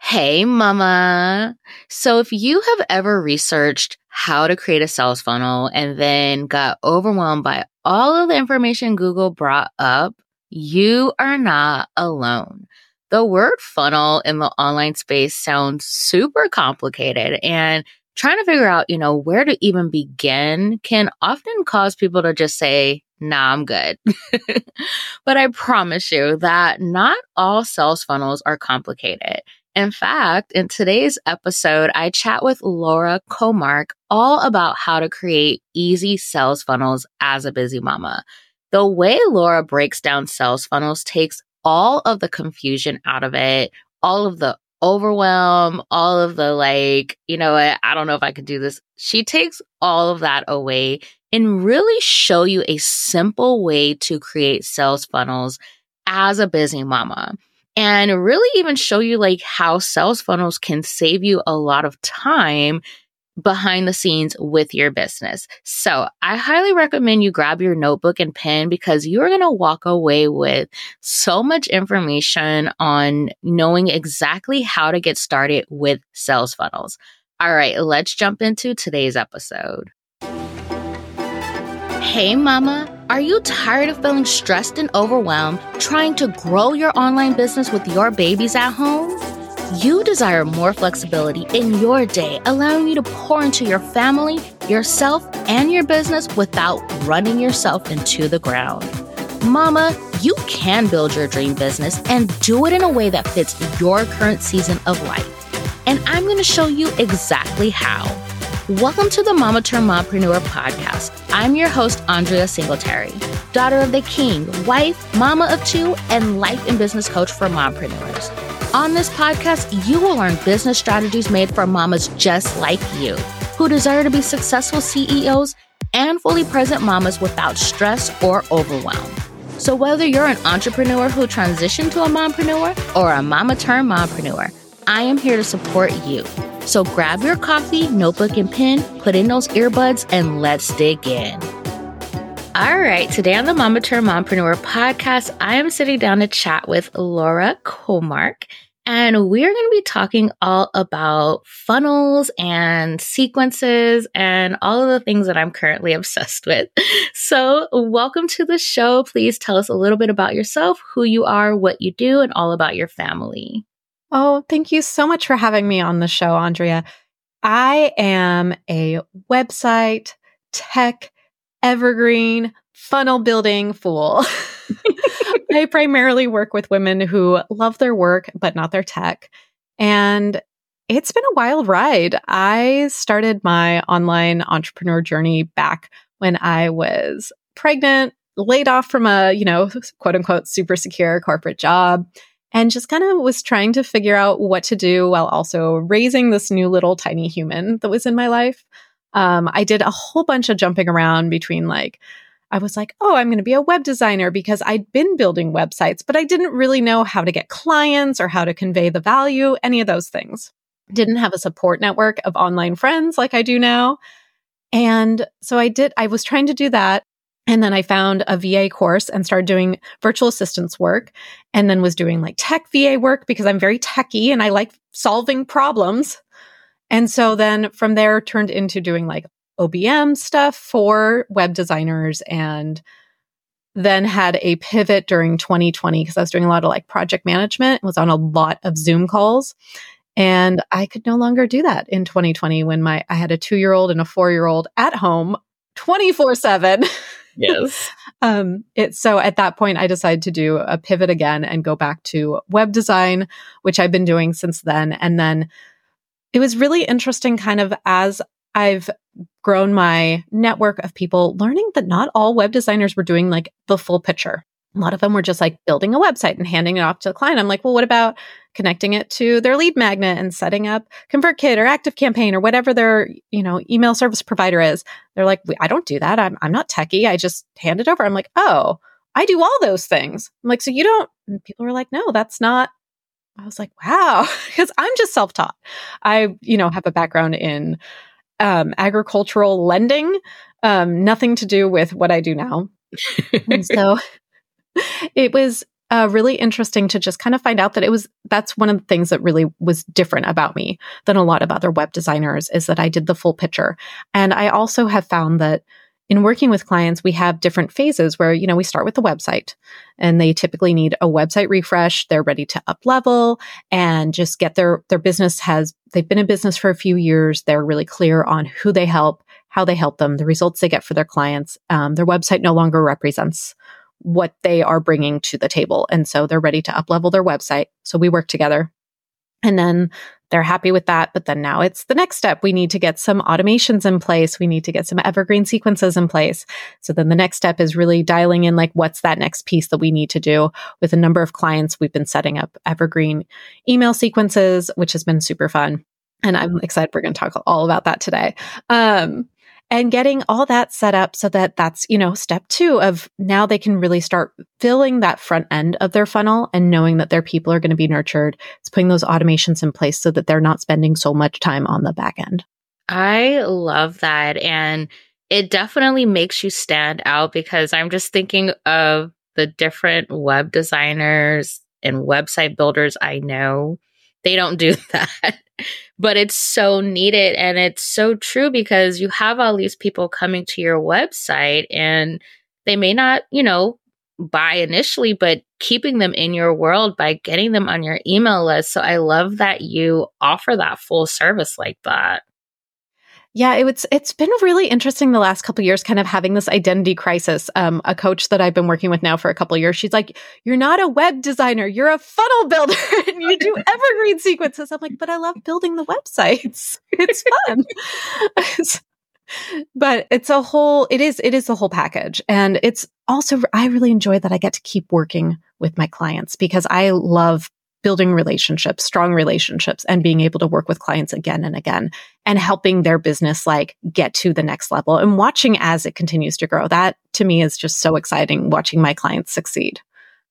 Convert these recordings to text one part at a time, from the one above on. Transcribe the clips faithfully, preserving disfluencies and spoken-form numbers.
Hey, mama. So if you have ever researched how to create a sales funnel and then got overwhelmed by all of the information Google brought up, you are not alone. The word funnel in the online space sounds super complicated, and trying to figure out, you know, where to even begin can often cause people to just say, nah, I'm good. But I promise you that not all sales funnels are complicated. In fact, in today's episode, I chat with Laura Comark all about how to create easy sales funnels as a busy mama. The way Laura breaks down sales funnels takes all of the confusion out of it, all of the overwhelm, all of the like, you know what, I don't know if I could do this. She takes all of that away and really show you a simple way to create sales funnels as a busy mama. And really even show you like how sales funnels can save you a lot of time behind the scenes with your business. So I highly recommend you grab your notebook and pen because you're going to walk away with so much information on knowing exactly how to get started with sales funnels. All right, let's jump into today's episode. Hey, mama. Are you tired of feeling stressed and overwhelmed trying to grow your online business with your babies at home? You desire more flexibility in your day, allowing you to pour into your family, yourself, and your business without running yourself into the ground. Mama, you can build your dream business and do it in a way that fits your current season of life. And I'm going to show you exactly how. Welcome to the Mama Turned Mompreneur podcast. I'm your host, Andrea Singletary, daughter of the king, wife, mama of two, and life and business coach for mompreneurs. On this podcast, you will learn business strategies made for mamas just like you, who desire to be successful C E Os and fully present mamas without stress or overwhelm. So whether you're an entrepreneur who transitioned to a mompreneur or a mama turned mompreneur, I am here to support you. So grab your coffee, notebook, and pen, put in those earbuds, and let's dig in. All right, today on the Mama Turned Mompreneur podcast, I am sitting down to chat with Laura Comark, and we're going to be talking all about funnels and sequences and all of the things that I'm currently obsessed with. So welcome to the show. Please tell us a little bit about yourself, who you are, what you do, and all about your family. Oh, thank you so much for having me on the show, Andrea. I am a website, tech, evergreen, funnel building fool. I primarily work with women who love their work, but not their tech. And it's been a wild ride. I started my online entrepreneur journey back when I was pregnant, laid off from a, you know, quote unquote, super secure corporate job, and just kind of was trying to figure out what to do while also raising this new little tiny human that was in my life. Um, I did a whole bunch of jumping around between like, I was like, oh, I'm going to be a web designer because I'd been building websites, but I didn't really know how to get clients or how to convey the value, any of those things. Didn't have a support network of online friends like I do now. And so I did, I was trying to do that. And then I found a V A course and started doing virtual assistance work, and then was doing like tech V A work because I'm very techie and I like solving problems. And so then from there turned into doing like O B M stuff for web designers, and then had a pivot during twenty twenty because I was doing a lot of like project management, was on a lot of Zoom calls. And I could no longer do that in twenty twenty when my I had a two-year-old and a four-year-old at home twenty-four seven. Yes. um, it's so at that point, I decided to do a pivot again and go back to web design, which I've been doing since then. And then it was really interesting kind of as I've grown my network of people, learning that not all web designers were doing like the full picture. A lot of them were just like building a website and handing it off to the client. I'm like, well, what about connecting it to their lead magnet and setting up ConvertKit or ActiveCampaign or whatever their, you know, email service provider is? They're like, I don't do that. I'm I'm not techie. I just hand it over. I'm like, oh, I do all those things. I'm like, so you don't, and people were like, no, that's not. I was like, wow, because I'm just self-taught. I, you know, have a background in um, agricultural lending, um, nothing to do with what I do now. And so it was uh, really interesting to just kind of find out that it was, that's one of the things that really was different about me than a lot of other web designers, is that I did the full picture. And I also have found that in working with clients, we have different phases where, you know, we start with the website and they typically need a website refresh. They're ready to up level and just get their, their business has, they've been in business for a few years. They're really clear on who they help, how they help them, the results they get for their clients. Um, their website no longer represents what they are bringing to the table. And so they're ready to up level their website. So we work together. And then they're happy with that. But then now it's the next step. We need to get some automations in place. We need to get some evergreen sequences in place. So then the next step is really dialing in, like, what's that next piece that we need to do? With a number of clients, we've been setting up evergreen email sequences, which has been super fun. And I'm excited. We're going to talk all about that today. Um, and getting all that set up so that that's, you know, step two of now they can really start filling that front end of their funnel and knowing that their people are going to be nurtured. It's putting those automations in place so that they're not spending so much time on the back end. I love that. And it definitely makes you stand out, because I'm just thinking of the different web designers and website builders I know. They don't do that. But it's so needed, and it's so true, because you have all these people coming to your website and they may not, you know, buy initially, but keeping them in your world by getting them on your email list. So I love that you offer that full service like that. Yeah, it was, it's been really interesting the last couple of years, kind of having this identity crisis. Um, a coach that I've been working with now for a couple of years, she's like, "You're not a web designer, you're a funnel builder and you do evergreen sequences." I'm like, "But I love building the websites. It's fun." But it's a whole, it is, it is the whole package. And it's also, I really enjoy that I get to keep working with my clients, because I love building relationships, strong relationships, and being able to work with clients again and again and helping their business like get to the next level and watching as it continues to grow. That to me is just so exciting, watching my clients succeed.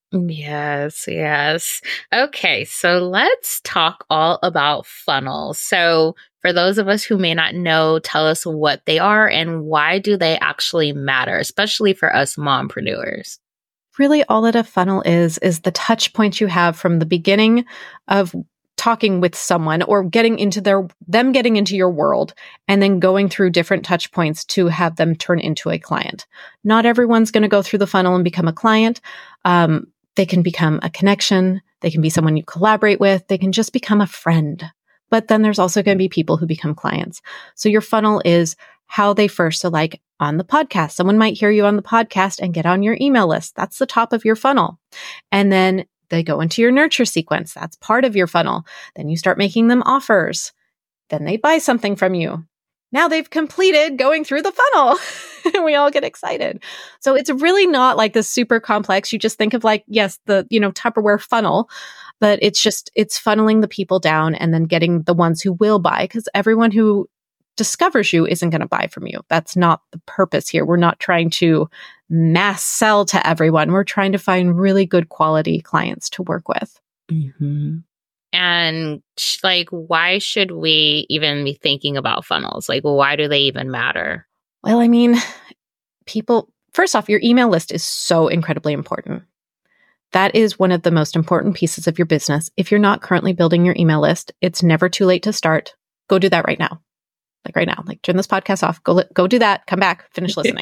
Yes, yes. Okay, so let's talk all about funnels. So for those of us who may not know, tell us what they are and why do they actually matter, especially for us mompreneurs. Really, all that a funnel is, is the touch points you have from the beginning of talking with someone or getting into their, them getting into your world and then going through different touch points to have them turn into a client. Not everyone's going to go through the funnel and become a client. Um, they can become a connection. They can be someone you collaborate with. They can just become a friend. But then there's also going to be people who become clients. So your funnel is how they first, so like on the podcast, someone might hear you on the podcast and get on your email list. That's the top of your funnel. And then they go into your nurture sequence. That's part of your funnel. Then you start making them offers. Then they buy something from you. Now they've completed going through the funnel and we all get excited. So it's really not like this super complex. You just think of like, yes, the, you know, Tupperware funnel, but it's just, it's funneling the people down and then getting the ones who will buy, because everyone who discovers you isn't going to buy from you. That's not the purpose here. We're not trying to mass sell to everyone. We're trying to find really good quality clients to work with. Mm-hmm. And like, why should we even be thinking about funnels? Like, why do they even matter? Well, I mean, people, first off, your email list is so incredibly important. That is one of the most important pieces of your business. If you're not currently building your email list, it's never too late to start. Go do that right now. Like right now, like turn this podcast off, go, go do that, come back, finish listening.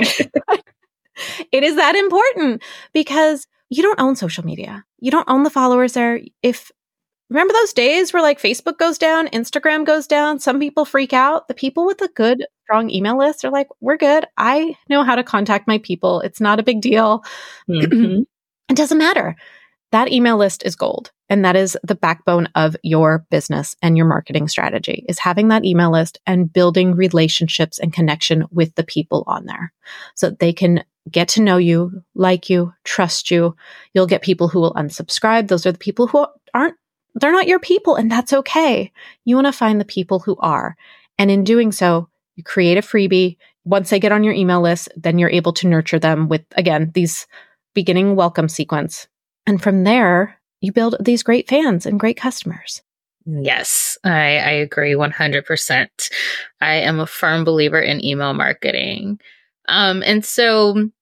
It is that important because you don't own social media. You don't own the followers there. If remember those days where like Facebook goes down, Instagram goes down, some people freak out. The people with a good, strong email list are like, we're good. I know how to contact my people. It's not a big deal. Mm-hmm. It doesn't matter. That email list is gold. And that is the backbone of your business and your marketing strategy, is having that email list and building relationships and connection with the people on there so that they can get to know you, like you, trust you. You'll get people who will unsubscribe. Those are the people who aren't, they're not your people, and that's okay. You want to find the people who are. And in doing so, you create a freebie. Once they get on your email list, then you're able to nurture them with, again, these beginning welcome sequence. And from there, you build these great fans and great customers. Yes, I, I agree one hundred percent. I am a firm believer in email marketing. Um, and so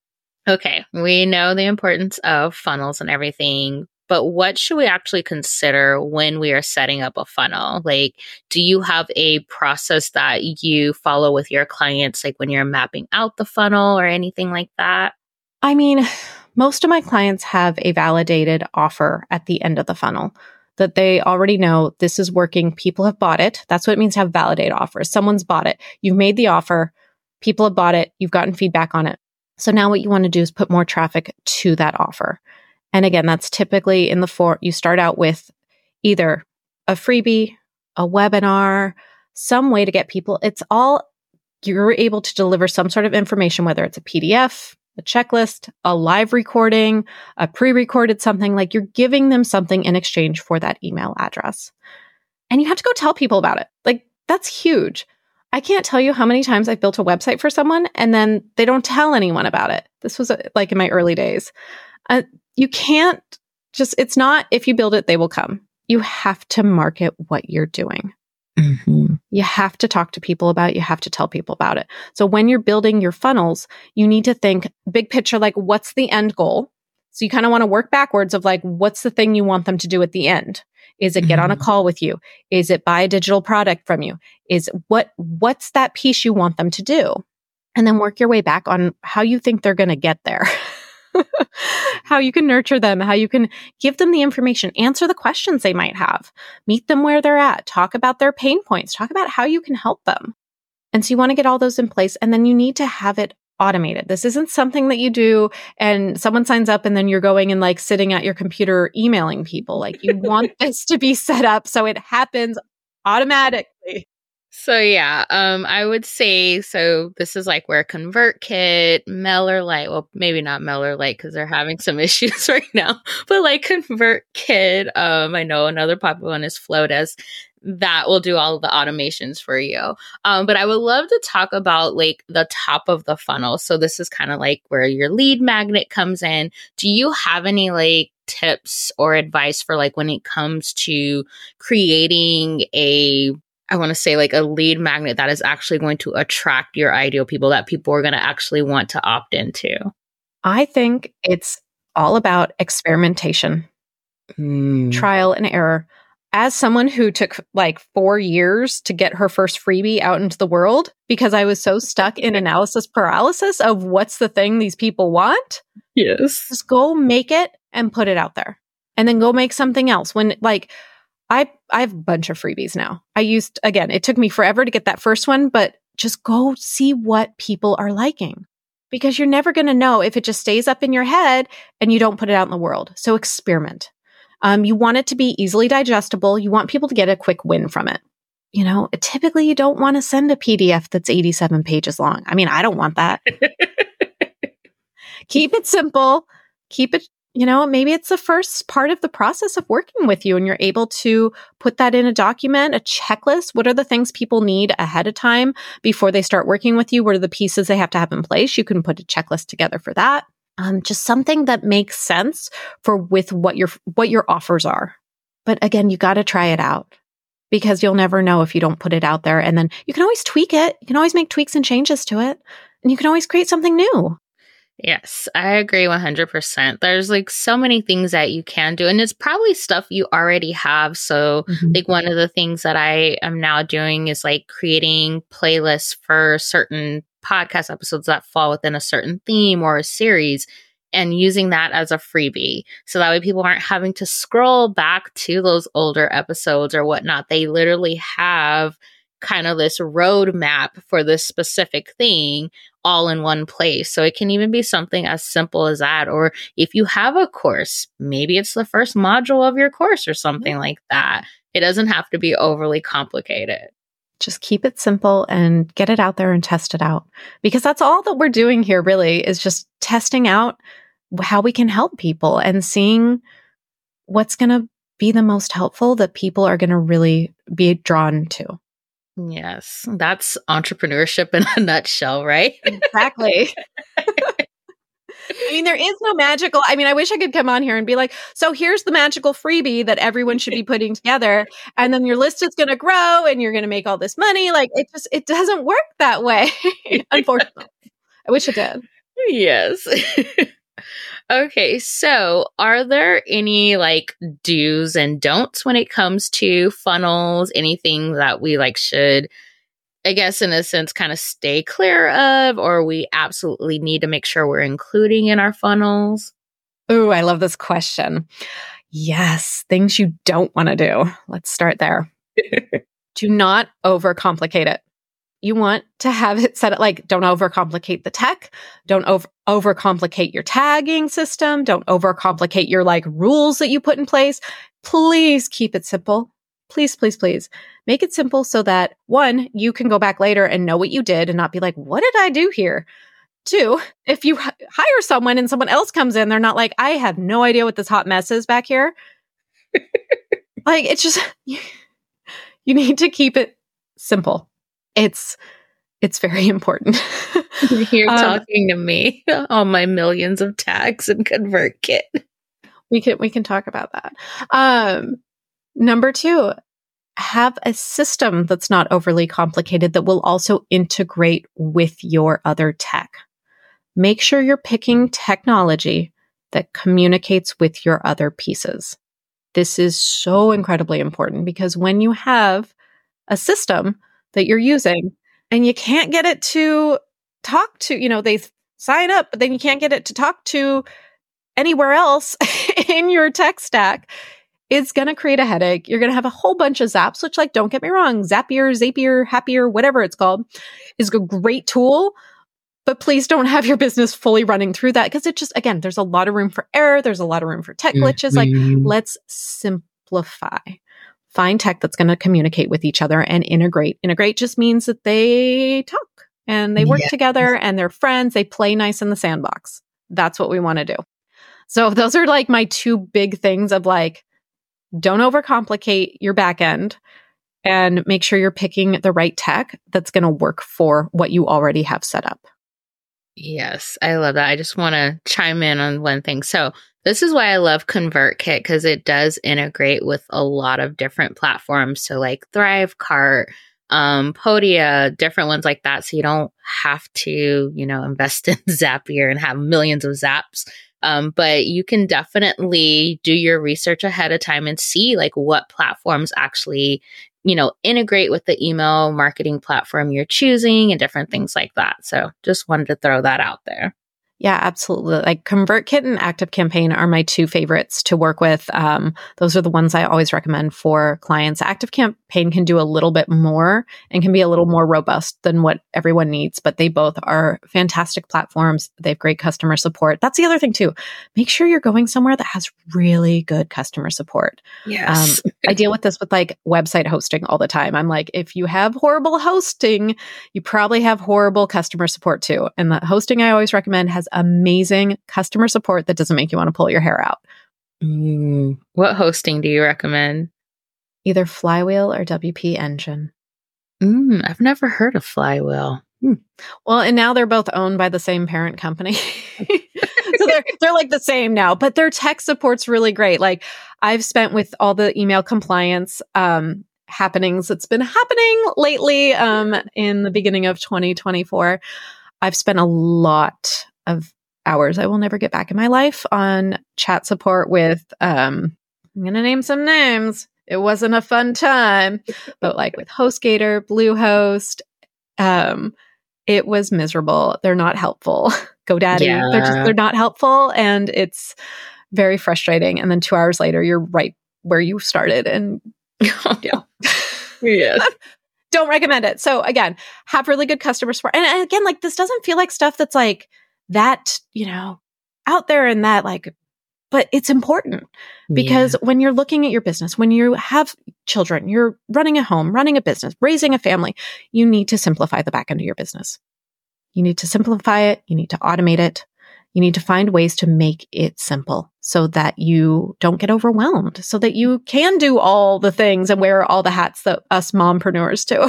Okay, we know the importance of funnels and everything, but what should we actually consider when we are setting up a funnel? Like, do you have a process that you follow with your clients, like when you're mapping out the funnel or anything like that? I mean, most of my clients have a validated offer at the end of the funnel that they already know this is working. People have bought it. That's what it means to have validated offers. Someone's bought it. You've made the offer. People have bought it. You've gotten feedback on it. So now what you want to do is put more traffic to that offer. And again, that's typically in the for you start out with either a freebie, a webinar, some way to get people. It's all you're able to deliver some sort of information, whether it's a P D F, a checklist, a live recording, a pre-recorded something, like you're giving them something in exchange for that email address. And you have to go tell people about it. Like that's huge. I can't tell you how many times I've built a website for someone and then they don't tell anyone about it. This was uh, like in my early days. Uh, you can't just, it's not if you build it, they will come. You have to market what you're doing. Mm-hmm. You have to talk to people about it. You have to tell people about it. So when you're building your funnels, you need to think big picture, like what's the end goal? So you kind of want to work backwards of like, what's the thing you want them to do at the end? Is it get mm-hmm. on a call with you? Is it buy a digital product from you? Is what, what's that piece you want them to do? And then work your way back on how you think they're going to get there. How you can nurture them, how you can give them the information, answer the questions they might have, meet them where they're at, talk about their pain points, talk about how you can help them. And so you want to get all those in place, and then you need to have it automated. This isn't something that you do and someone signs up and then you're going and like sitting at your computer emailing people. Like you want this to be set up so it happens automatically. So yeah, um, I would say, so this is like where ConvertKit, MailerLite, well, maybe not MailerLite because they're having some issues right now, but like ConvertKit, um, I know another popular one is Flowdesk, that will do all of the automations for you. Um, but I would love to talk about like the top of the funnel. So this is kind of like where your lead magnet comes in. Do you have any like tips or advice for like when it comes to creating a I want to say like a lead magnet that is actually going to attract your ideal people that people are going to actually want to opt into? I think it's all about experimentation, mm. trial and error. As someone who took like four years to get her first freebie out into the world because I was so stuck in analysis paralysis of what's the thing these people want. Yes. Just go make it and put it out there and then go make something else. When like, I I have a bunch of freebies now. I used, again, it took me forever to get that first one, but just go see what people are liking because you're never going to know if it just stays up in your head and you don't put it out in the world. So experiment. Um, you want it to be easily digestible. You want people to get a quick win from it. You know, typically you don't want to send a P D F that's eighty-seven pages long. I mean, I don't want that. Keep it simple. Keep it You know, maybe it's the first part of the process of working with you and you're able to put that in a document, a checklist. What are the things people need ahead of time before they start working with you? What are the pieces they have to have in place? You can put a checklist together for that. Um, just something that makes sense for with what your what your offers are. But again, you got to try it out because you'll never know if you don't put it out there. And then you can always tweak it. You can always make tweaks and changes to it. And you can always create something new. Yes, I agree one hundred percent. There's like so many things that you can do, and it's probably stuff you already have. So mm-hmm. like one of the things that I am now doing is like creating playlists for certain podcast episodes that fall within a certain theme or a series and using that as a freebie. So that way people aren't having to scroll back to those older episodes or whatnot. They literally have kind of this roadmap for this specific thing all in one place. So it can even be something as simple as that. Or if you have a course, maybe it's the first module of your course or something like that. It doesn't have to be overly complicated. Just keep it simple and get it out there and test it out. Because that's all that we're doing here really is just testing out how we can help people and seeing what's going to be the most helpful that people are going to really be drawn to. Yes, that's entrepreneurship in a nutshell, right? Exactly. I mean, there is no magical, I mean, I wish I could come on here and be like, so here's the magical freebie that everyone should be putting together. And then your list is going to grow and you're going to make all this money. Like it just, it doesn't work that way. Unfortunately. I wish it did. Yes. Okay, so are there any like do's and don'ts when it comes to funnels? Anything that we like should, I guess, in a sense, kind of stay clear of, or we absolutely need to make sure we're including in our funnels? Ooh, I love this question. Yes, things you don't want to do. Let's start there. Do not overcomplicate it. You want to have it set up like, don't overcomplicate the tech. Don't over overcomplicate your tagging system. Don't overcomplicate your like rules that you put in place. Please keep it simple. Please, please, please make it simple so that one, you can go back later and know what you did and not be like, what did I do here? Two, if you h- hire someone and someone else comes in, they're not like, I have no idea what this hot mess is back here. Like, it's just, you, you need to keep it simple. It's, it's very important. You're um, talking to me on my millions of tags in ConvertKit. We can, we can talk about that. Um, number two, have a system that's not overly complicated that will also integrate with your other tech. Make sure you're picking technology that communicates with your other pieces. This is so incredibly important because when you have a system that you're using and you can't get it to talk to, you know, they sign up, but then you can't get it to talk to anywhere else in your tech stack, it's going to create a headache. You're going to have a whole bunch of zaps, which, like, don't get me wrong, Zapier, Zapier, Happier, whatever it's called, is a great tool. But please don't have your business fully running through that because it just, again, there's a lot of room for error. There's a lot of room for tech glitches. Mm-hmm. Like, let's simplify. Find tech that's going to communicate with each other and integrate. Integrate just means that they talk and they work Yeah. together and they're friends. They play nice in the sandbox. That's what we want to do. So those are like my two big things of like, don't overcomplicate your back end and make sure you're picking the right tech that's going to work for what you already have set up. Yes, I love that. I just want to chime in on one thing. So this is why I love ConvertKit because it does integrate with a lot of different platforms. So like Thrivecart, um, Podia, different ones like that. So you don't have to, you know, invest in Zapier and have millions of zaps. Um, but you can definitely do your research ahead of time and see like what platforms actually, you know, integrate with the email marketing platform you're choosing and different things like that. So just wanted to throw that out there. Yeah, absolutely. Like ConvertKit and ActiveCampaign are my two favorites to work with. Um, those are the ones I always recommend for clients. ActiveCampaign can do a little bit more and can be a little more robust than what everyone needs, but they both are fantastic platforms. They have great customer support. That's the other thing too. Make sure you're going somewhere that has really good customer support. Yes. Um, I deal with this with like website hosting all the time. I'm like, if you have horrible hosting, you probably have horrible customer support too. And the hosting I always recommend has amazing customer support that doesn't make you want to pull your hair out. Mm. What hosting do you recommend? Either Flywheel or W P Engine. Mm, I've never heard of Flywheel. Hmm. Well, and now they're both owned by the same parent company. So they're they're like the same now, but their tech support's really great. Like I've spent with all the email compliance um, happenings that's been happening lately um, in the beginning of twenty twenty-four. I've spent a lot of hours I will never get back in my life on chat support with, um, I'm going to name some names. It wasn't a fun time, but like with HostGator, Bluehost, um, it was miserable. They're not helpful. GoDaddy, Yeah. they're just, they're not helpful. And it's very frustrating. And then two hours later, you're right where you started. And yeah. Yes. Don't recommend it. So again, have really good customer support. And, and again, like this doesn't feel like stuff that's like that, you know, out there and that like, but it's important because Yeah. when you're looking at your business, when you have children, you're running a home, running a business, raising a family, you need to simplify the back end of your business. You need to simplify it. You need to automate it. You need to find ways to make it simple so that you don't get overwhelmed, so that you can do all the things and wear all the hats that us mompreneurs do.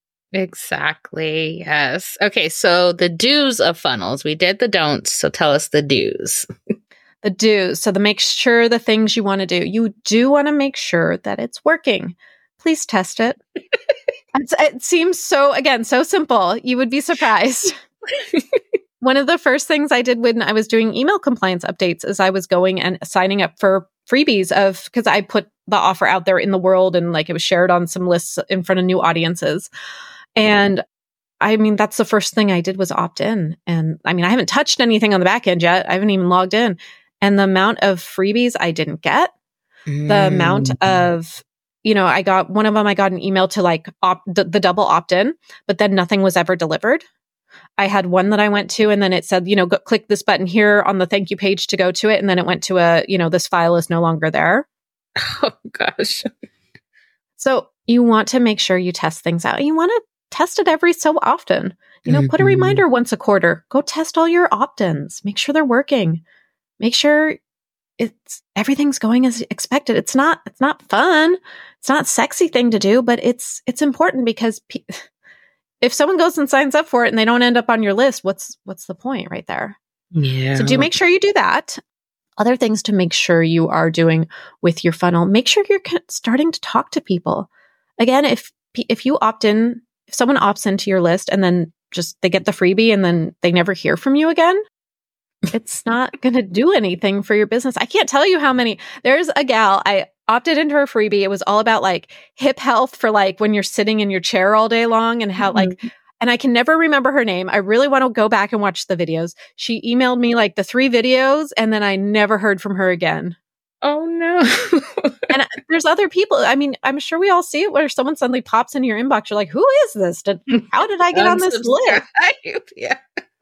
Exactly. Yes. Okay. So the do's of funnels, we did the don'ts. So tell us the do's. The do's. So the make sure the things you want to do. You do want to make sure that it's working. Please test it. It's, it seems so, again, so simple. You would be surprised. one of the first things I did when I was doing email compliance updates is I was going and signing up for freebies of, because I put the offer out there in the world and like it was shared on some lists in front of new audiences. And I mean, that's the first thing I did was opt in. And I mean, I haven't touched anything on the back end yet. I haven't even logged in. And the amount of freebies I didn't get, mm. the amount of, you know, I got one of them, I got an email to like opt, the, the double opt in, but then nothing was ever delivered. I had one that I went to and then it said, you know, go, click this button here on the thank you page to go to it. And then it went to a, you know, this file is no longer there. Oh, gosh. So you want to make sure you test things out. You want to test it every so often. You know, mm-hmm. put a reminder once a quarter. Go test all your opt-ins. Make sure they're working. Make sure it's everything's going as expected. It's not it's not fun. It's not a sexy thing to do, but it's it's important because pe- if someone goes and signs up for it and they don't end up on your list, what's what's the point right there? Yeah. So do make sure you do that. Other things to make sure you are doing with your funnel. Make sure you're starting to talk to people. Again, if if you opt in, if someone opts into your list and then just they get the freebie and then they never hear from you again, it's not going to do anything for your business. I can't tell you how many. There's a gal, I opted into her freebie. It was all about like hip health for like when you're sitting in your chair all day long and how mm-hmm. like, and I can never remember her name. I really want to go back and watch the videos. She emailed me like the three videos and then I never heard from her again. Oh no. And there's other people. I mean, I'm sure we all see it where someone suddenly pops into your inbox. You're like, who is this? Did, how did I get on this list? Yeah.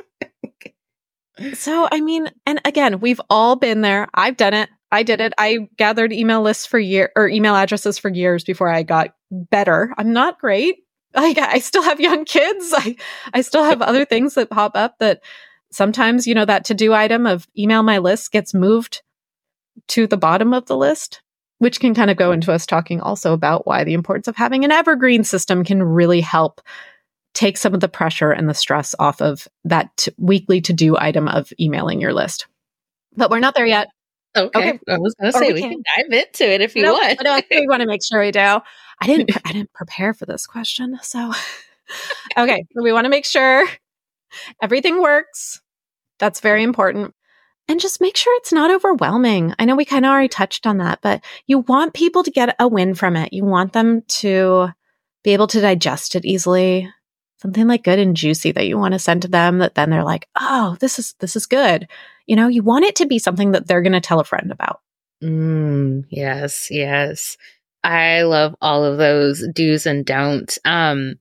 So, I mean, and again, we've all been there. I've done it. I did it. I gathered email lists for year or email addresses for years before I got better. I'm not great. Like, I still have young kids. I, I still have other things that pop up that sometimes, you know, that to-do item of email my list gets moved to the bottom of the list, which can kind of go into us talking also about why the importance of having an evergreen system can really help take some of the pressure and the stress off of that t- weekly to-do item of emailing your list. But we're not there yet. Okay. okay. I was going to say, we, we can dive into it if you no, want. No, we want to make sure we do. I didn't, I didn't prepare for this question. So, okay. So we want to make sure everything works. That's very important. And just make sure it's not overwhelming. I know we kind of already touched on that, but you want people to get a win from it. You want them to be able to digest it easily. Something like good and juicy that you want to send to them that then they're like, oh, this is, this is good. You know, you want it to be something that they're going to tell a friend about. Mm, yes, yes. I love all of those do's and don'ts. Um,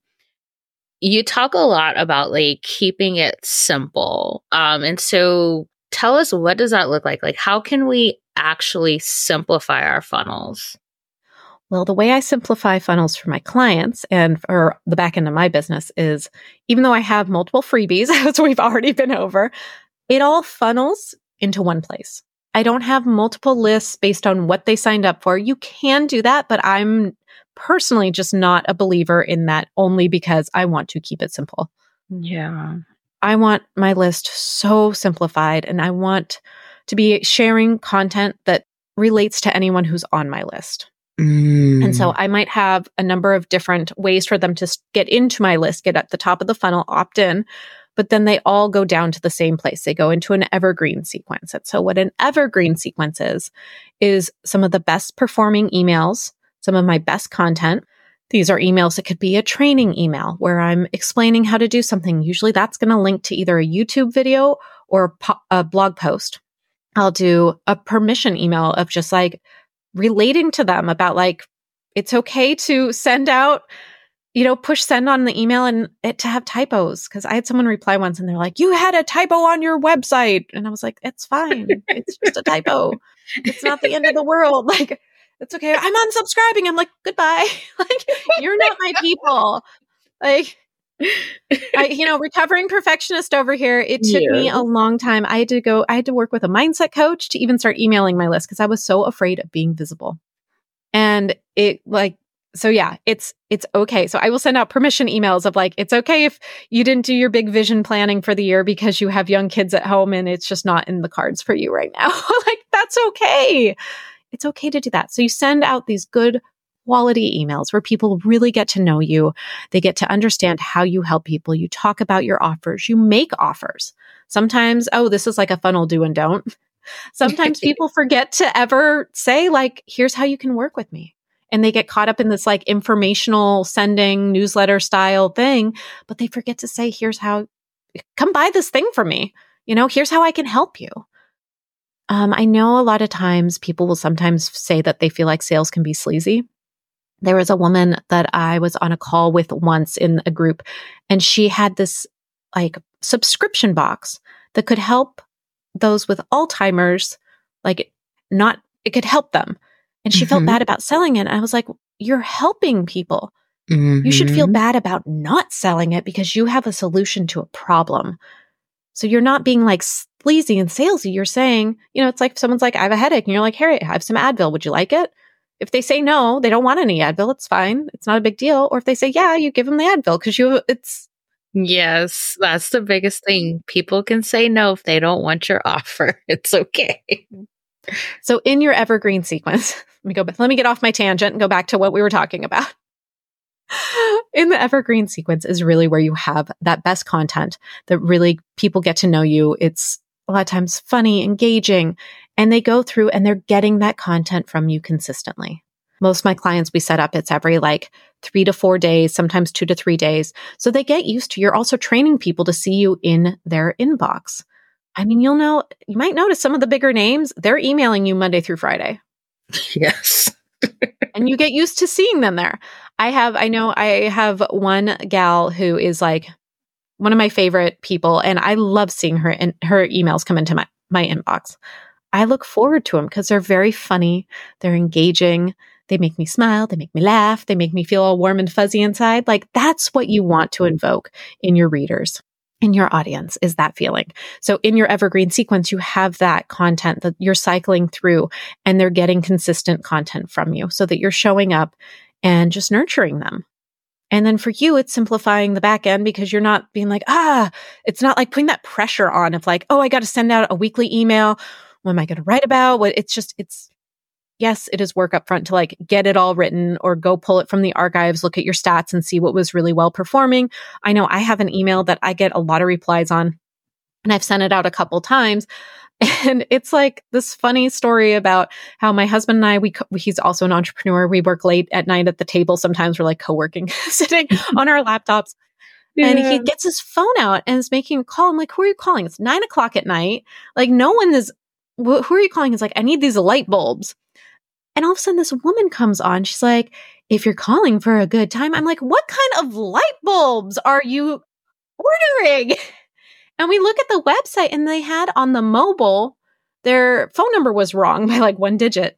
you talk a lot about like keeping it simple. Um, and so tell us, what does that look like? Like, how can we actually simplify our funnels? Well, the way I simplify funnels for my clients and for the back end of my business is, even though I have multiple freebies, as we've already been over, it all funnels into one place. I don't have multiple lists based on what they signed up for. You can do that, but I'm personally just not a believer in that, only because I want to keep it simple. Yeah. I want my list so simplified, and I want to be sharing content that relates to anyone who's on my list. Mm. And so I might have a number of different ways for them to get into my list, get at the top of the funnel, opt in, but then they all go down to the same place. They go into an evergreen sequence. And so what an evergreen sequence is, is some of the best performing emails, some of my best content. These are emails that could be a training email where I'm explaining how to do something. Usually that's going to link to either a YouTube video or a, po- a blog post. I'll do a permission email of just like relating to them about like, it's okay to send out, you know, push send on the email and it to have typos. Cause I had someone reply once and they're like, you had a typo on your website. And I was like, it's fine. It's just a typo. It's not the end of the world. Like, it's okay. I'm unsubscribing. I'm like, goodbye. Like, you're not my people. Like, I, you know, recovering perfectionist over here. It took yeah. me a long time. I had to go, I had to work with a mindset coach to even start emailing my list because I was so afraid of being visible. And it like, so yeah, it's, it's okay. So I will send out permission emails of like, it's okay if you didn't do your big vision planning for the year because you have young kids at home and it's just not in the cards for you right now. Like, that's okay. It's okay to do that. So you send out these good quality emails where people really get to know you. They get to understand how you help people. You talk about your offers. You make offers. Sometimes, oh, this is like a funnel do and don't. Sometimes people forget to ever say, like, here's how you can work with me. And they get caught up in this like informational sending newsletter style thing, but they forget to say, here's how, come buy this thing from me. You know, here's how I can help you. Um, I know a lot of times people will sometimes say that they feel like sales can be sleazy. There was a woman that I was on a call with once in a group, and she had this like subscription box that could help those with Alzheimer's, like not, it could help them. And she mm-hmm. felt bad about selling it. And I was like, you're helping people. Mm-hmm. You should feel bad about not selling it because you have a solution to a problem. So you're not being like sleazy and salesy. You're saying, you know, it's like if someone's like, I have a headache. And you're like, hey, I have some Advil. Would you like it? If they say no, they don't want any Advil. It's fine. It's not a big deal. Or if they say, yeah, you give them the Advil because you, it's. Yes, that's the biggest thing. People can say no if they don't want your offer. It's okay. So in your evergreen sequence, let me go back, let me get off my tangent and go back to what we were talking about. In the evergreen sequence is really where you have that best content that really people get to know you. It's a lot of times funny, engaging, and they go through and they're getting that content from you consistently. Most of my clients, we set up, it's every like three to four days, sometimes two to three days. So they get used to, you're also training people to see you in their inbox. I mean, you'll know, you might notice some of the bigger names, they're emailing you Monday through Friday. Yes. And you get used to seeing them there. I have, I know I have one gal who is like one of my favorite people, and I love seeing her and her emails come into my, my inbox. I look forward to them because they're very funny. They're engaging. They make me smile. They make me laugh. They make me feel all warm and fuzzy inside. Like that's what you want to invoke in your readers. In your audience is that feeling. So in your evergreen sequence, you have that content that you're cycling through and they're getting consistent content from you so that you're showing up and just nurturing them. And then for you, it's simplifying the back end because you're not being like, ah, it's not like putting that pressure on of like, oh, I got to send out a weekly email. What am I going to write about? What it's just, it's, yes, it is work up front to like get it all written or go pull it from the archives, look at your stats and see what was really well performing. I know I have an email that I get a lot of replies on and I've sent it out a couple times. And it's like this funny story about how my husband and I, we, he's also an entrepreneur. We work late at night at the table. Sometimes we're like co-working, sitting on our laptops. Yeah. And he gets his phone out and is making a call. I'm like, who are you calling? It's nine o'clock at night. Like no one is, who are you calling? He's like, I need these light bulbs. And all of a sudden this woman comes on. She's like, if you're calling for a good time, I'm like, what kind of light bulbs are you ordering? And we look at the website and they had on the mobile, their phone number was wrong by like one digit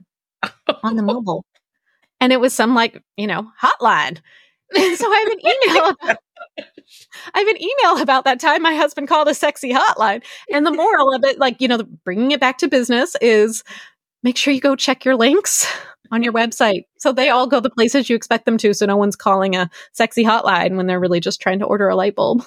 on the mobile. And it was some like, you know, hotline. And so I have an email about, I have an email about that time my husband called a sexy hotline. And the moral of it, like, you know, the, bringing it back to business is make sure you go check your links on your website. So they all go the places you expect them to. So no one's calling a sexy hotline when they're really just trying to order a light bulb.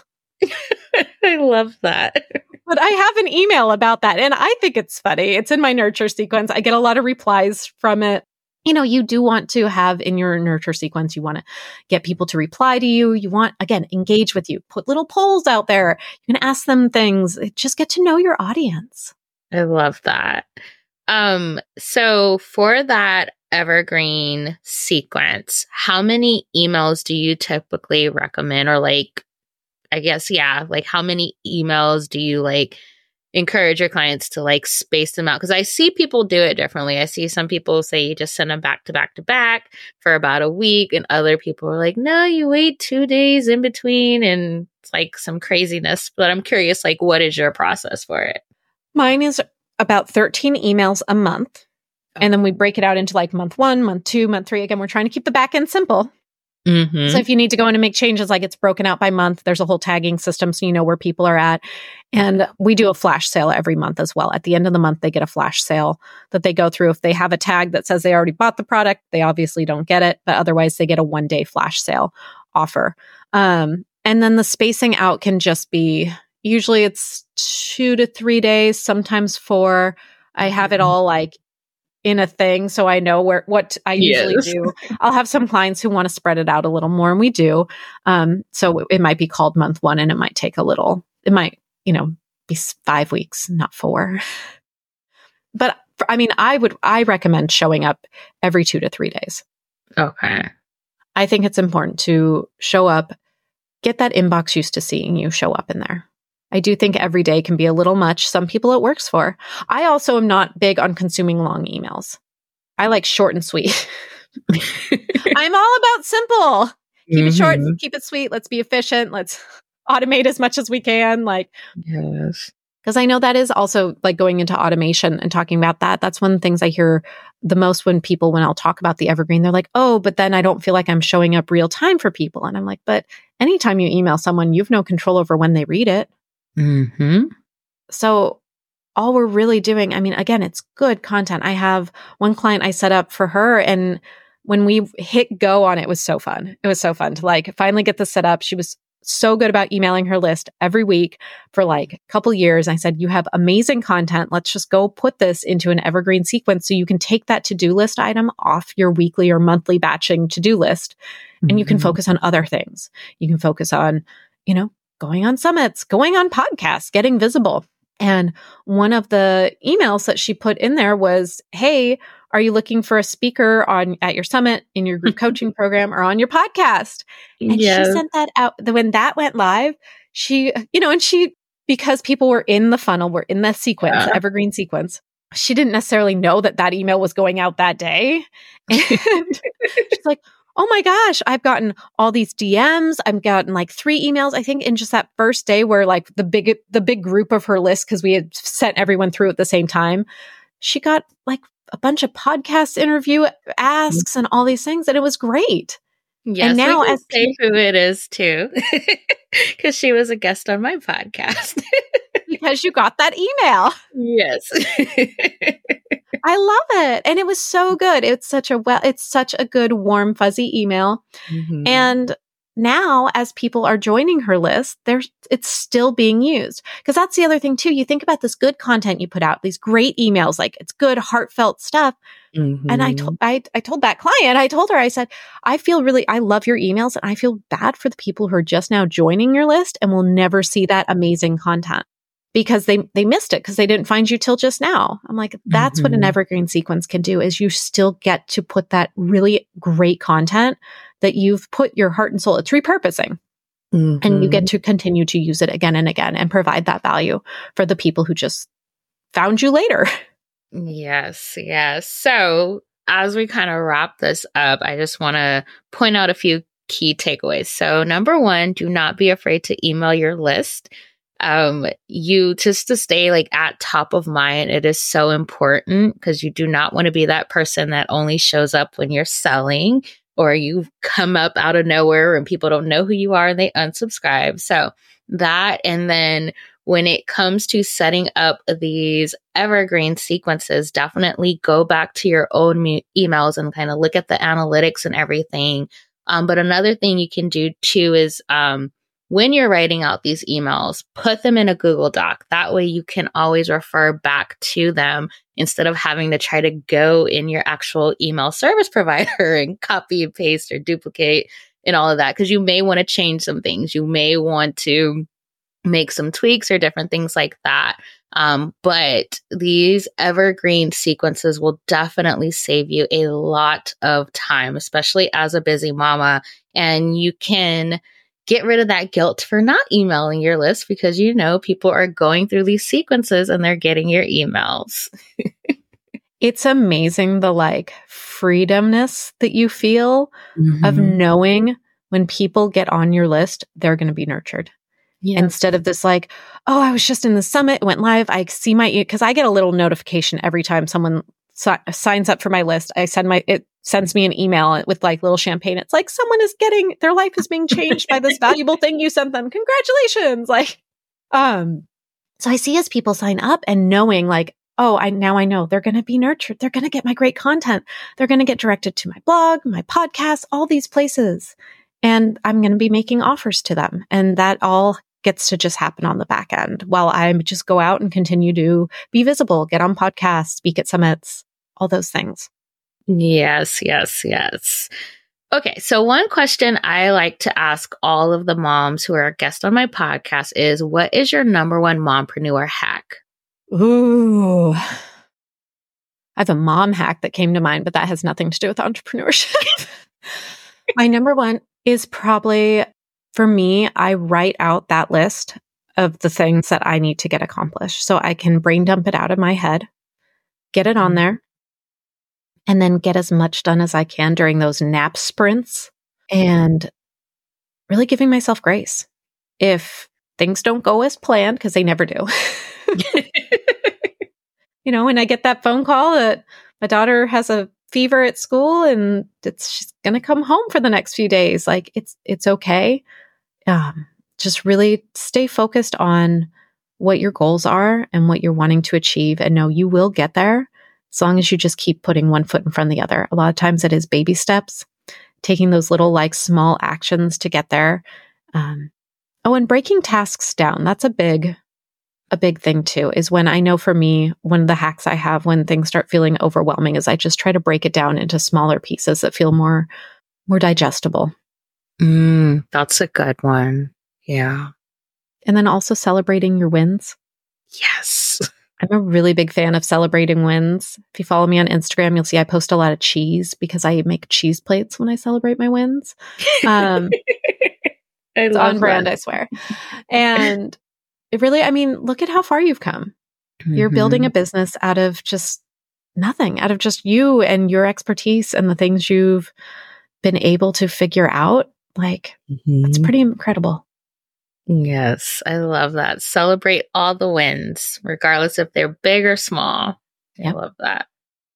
I love that. But I have an email about that. And I think it's funny. It's in my nurture sequence. I get a lot of replies from it. You know, you do want to have in your nurture sequence, you want to get people to reply to you. You want, again, engage with you. Put little polls out there. You can ask them things. Just get to know your audience. I love that. Um, so for that evergreen sequence, how many emails do you typically recommend? Or like, I guess, yeah, like how many emails do you like encourage your clients to like space them out? Because I see people do it differently. I see some people say you just send them back to back to back for about a week. And other people are like, no, you wait two days in between. And it's like some craziness. But I'm curious, like, what is your process for it? Mine is about thirteen emails a month. And then we break it out into like month one, month two, month three. Again, we're trying to keep the back end simple. Mm-hmm. So if you need to go in and make changes, like it's broken out by month, there's a whole tagging system so you know where people are at. And we do a flash sale every month as well. At the end of the month, they get a flash sale that they go through. If they have a tag that says they already bought the product, they obviously don't get it. But otherwise, they get a one-day flash sale offer. Um, and then the spacing out can just be, usually it's two to three days, sometimes four. I have it all like in a thing. So I know where, what I usually Yes. do. I'll have some clients who want to spread it out a little more, and we do. Um, so it might be called month one, and it might take a little, it might, you know, be five weeks, not four. But I mean, I would, I recommend showing up every two to three days. Okay. I think it's important to show up, get that inbox used to seeing you show up in there. I do think every day can be a little much. Some people it works for. I also am not big on consuming long emails. I like short and sweet. I'm all about simple. Keep mm-hmm. it short, keep it sweet. Let's be efficient. Let's automate as much as we can. Like, yes. Because I know that is also like going into automation and talking about that. That's one of the things I hear the most when people, when I'll talk about the evergreen, they're like, oh, but then I don't feel like I'm showing up real time for people. And I'm like, but anytime you email someone, you've no control over when they read it. Mm-hmm. So all we're really doing, I mean, again, it's good content. I have one client I set up for her, and when we hit go on it, it was so fun. It was so fun to like finally get this set up. She was so good about emailing her list every week for like a couple years. I said, you have amazing content. Let's just go put this into an evergreen sequence so you can take that to-do list item off your weekly or monthly batching to-do list, and mm-hmm. you can focus on other things. You can focus on, you know, going on summits, going on podcasts, getting visible. And one of the emails that she put in there was, hey, are you looking for a speaker on at your summit, in your group coaching program, or on your podcast? And yes. she sent that out. When that went live, she, you know, and she, because people were in the funnel, were in the sequence, yeah. the evergreen sequence, she didn't necessarily know that that email was going out that day. And she's like, oh my gosh, I've gotten all these D Ms. I've gotten like three emails, I think, in just that first day where like the big, the big group of her list, because we had sent everyone through at the same time. She got like a bunch of podcast interview asks mm-hmm. and all these things. And it was great. Yes, and now we can as say pe- who it is too, because she was a guest on my podcast. Because you got that email. Yes. I love it. And it was so good. It's such a well, it's such a good, warm, fuzzy email. Mm-hmm. And now as people are joining her list, there's, it's still being used. Because that's the other thing too. You think about this good content you put out, these great emails, like it's good, heartfelt stuff. Mm-hmm. And I told, I, I told that client, I told her, I said, I feel really, I love your emails, and I feel bad for the people who are just now joining your list and will never see that amazing content. Because they they missed it because they didn't find you till just now. I'm like, that's mm-hmm. what an evergreen sequence can do, is you still get to put that really great content that you've put your heart and soul. It's repurposing. Mm-hmm. And you get to continue to use it again and again and provide that value for the people who just found you later. Yes, yes. So as we kind of wrap this up, I just want to point out a few key takeaways. So number one, do not be afraid to email your list. Um, you just to stay like at top of mind. It is so important because you do not want to be that person that only shows up when you're selling, or you come up out of nowhere and people don't know who you are and they unsubscribe. So that, and then when it comes to setting up these evergreen sequences, definitely go back to your own me- emails and kind of look at the analytics and everything. Um, but another thing you can do too is, um, when you're writing out these emails, put them in a Google Doc. That way you can always refer back to them instead of having to try to go in your actual email service provider and copy and paste or duplicate and all of that. Because you may want to change some things. You may want to make some tweaks or different things like that. Um, but these evergreen sequences will definitely save you a lot of time, especially as a busy mama. And you can get rid of that guilt for not emailing your list because, you know, people are going through these sequences and they're getting your emails. It's amazing the like freedomness that you feel mm-hmm. of knowing when people get on your list, they're going to be nurtured. Yes. Instead of this like, oh, I was just in the summit, it went live. I see my, because I get a little notification every time someone si- signs up for my list. I send my, it sends me an email with like little champagne. It's like someone is getting, their life is being changed by this valuable thing you sent them. Congratulations. Like, um, so I see as people sign up and knowing like, oh, I, now I know they're going to be nurtured. They're going to get my great content. They're going to get directed to my blog, my podcast, all these places. And I'm going to be making offers to them. And that all gets to just happen on the back end while I just go out and continue to be visible, get on podcasts, speak at summits. all those things. Yes, yes, yes. Okay, so one question I like to ask all of the moms who are a guest on my podcast is, what is your number one mompreneur hack? Ooh. I have a mom hack that came to mind, but that has nothing to do with entrepreneurship. My number one is probably, for me, I write out that list of the things that I need to get accomplished. So I can brain dump it out of my head, get it on there, and then get as much done as I can during those nap sprints, and really giving myself grace. If things don't go as planned, because they never do. You know, when I get that phone call that my daughter has a fever at school and it's she's going to come home for the next few days, like it's it's okay. Um, just really stay focused on what your goals are and what you're wanting to achieve, and know you will get there as long as you just keep putting one foot in front of the other. A lot of times it is baby steps, taking those little like small actions to get there. Um, oh, and breaking tasks down. That's a big A big thing too, is when I know for me, one of the hacks I have when things start feeling overwhelming is I just try to break it down into smaller pieces that feel more, more digestible. Mm, that's a good one. Yeah. And then also celebrating your wins. Yes. I'm a really big fan of celebrating wins. If you follow me on Instagram, you'll see I post a lot of cheese because I make cheese plates when I celebrate my wins. Um, I it's love on brand, that. I swear. And it really, I mean, look at how far you've come. Mm-hmm. You're building a business out of just nothing, out of just you and your expertise and the things you've been able to figure out. Like, Mm-hmm. that's pretty incredible. Yes, I love that. Celebrate all the wins, regardless if they're big or small. Yep. I love that.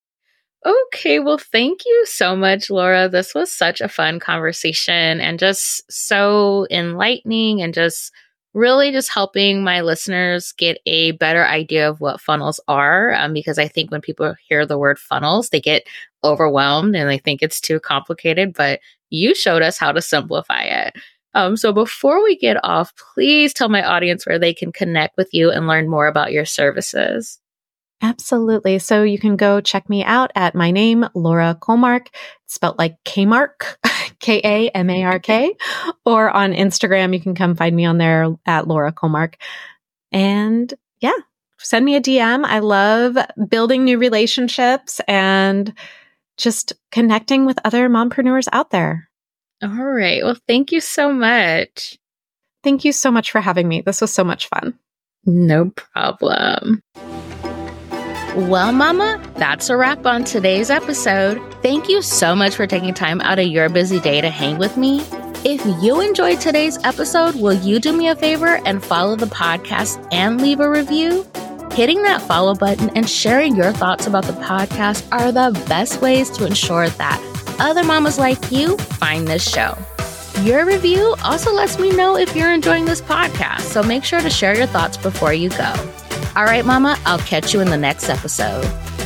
Okay, well, thank you so much, Laura. This was such a fun conversation and just so enlightening, and just really just helping my listeners get a better idea of what funnels are. Um, because I think when people hear the word funnels, they get overwhelmed and they think it's too complicated, but you showed us how to simplify it. Um, so before we get off, please tell my audience where they can connect with you and learn more about your services. Absolutely. So you can go check me out at my name, Laura Komark, spelled like Kmark, K A M A R K, or on Instagram, you can come find me on there at Laura Komark. And yeah, send me a D M. I love building new relationships and just connecting with other mompreneurs out there. All right. Well, thank you so much. Thank you so much for having me. This was so much fun. No problem. Well, Mama, that's a wrap on today's episode. Thank you so much for taking time out of your busy day to hang with me. If you enjoyed today's episode, will you do me a favor and follow the podcast and leave a review? Hitting that follow button and sharing your thoughts about the podcast are the best ways to ensure that other mamas like you find this show. Your review also lets me know if you're enjoying this podcast, so make sure to share your thoughts before you go. All right, Mama, I'll catch you in the next episode.